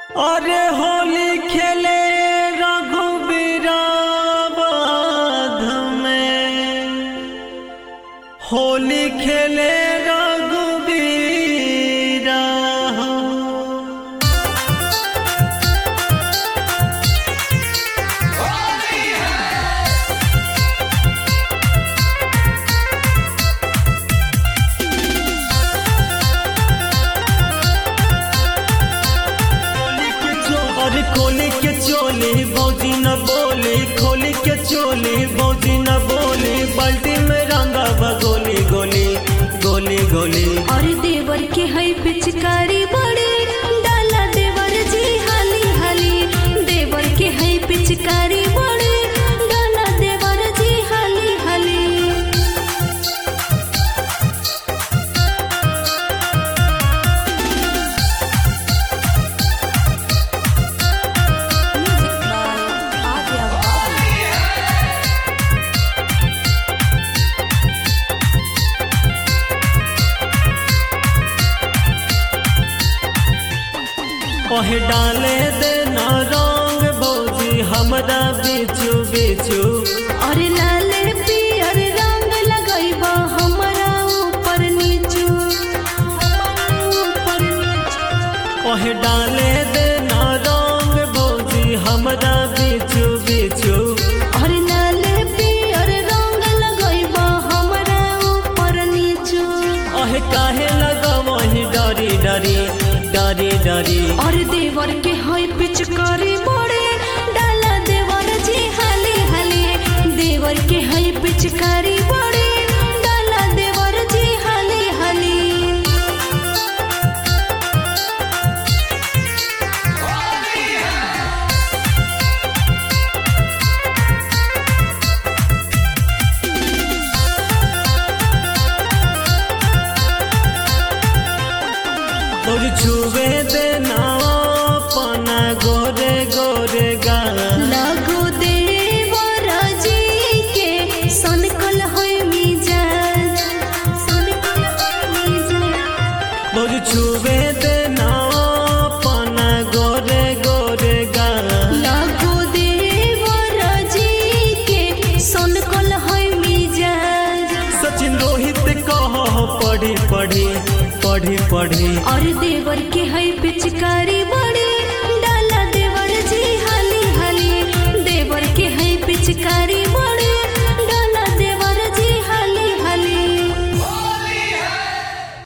अरे होली खेले रघुबीरा बाध में, होली खेले रघुबीरा हो। अरे खोली के चोली बौजी न बोली, खोली के चोली बौजी न बोली, बाल्टी में रंगा गोली गोली गोली गोली। और देवर के है पिचकारी बड़ी डाला देवर जी हाली हाली, देवर के है पिचकारी बड़ी डाला देवर जी हाली हाली। ओहे डाले देना रंग बौजी हमरा बीचू बीचू, और लाले पियर रंग लगैबा हमरा ऊपर नीचू, ऊपर नीचू। ओहे डाले देना रंग बौजी हमरा बीचू बीचू, और लाले पियर रंग लगैबा हमरा ऊपर नीचू। ओहे काहे लगा वही डरी डरी डरी डरी। और देवर के है पिचकारी बड़े डाला देवर जी हाली हाली, देवर के है पिचकारी बड़े डाला देवर जी हाली हाली। और छुवे देना अपना गोरे गोरे गाल, लागो देवर जी के सनकल होय मिजाज, सनकल होय मिजाज। और छुवे देना अपना गोरे गोरे गाल, लागो देवर जी के सनकल होय मिजाज। सचिन रोहित कहो पढ़ी पढ़ी पढ़ी पढ़ी। और देवर के है